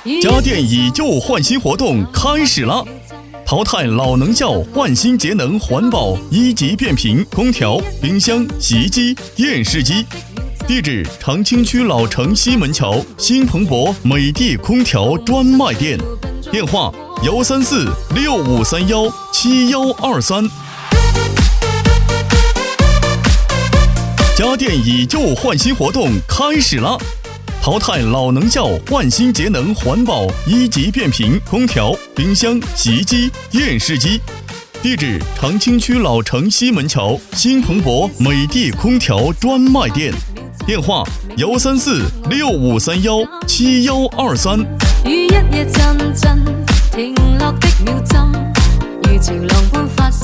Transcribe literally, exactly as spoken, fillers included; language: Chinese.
家电以旧换新活动开始了，淘汰老能效，换新节能环保一级变频空调、冰箱、洗衣机、电视机。地址：长青区老城西门桥新蓬勃美的空调专卖店。电话：幺三四六五三幺七幺二三。家电以旧换新活动开始了，淘汰老能效，换新节能环保一级变频空调、冰箱、洗衣机、电视机。地址：长青区老城西门桥新蓬勃美的空调专卖店。电话：幺三四六五三幺七幺二三。於一夜陣陣停落的秒針，如潮浪般發射。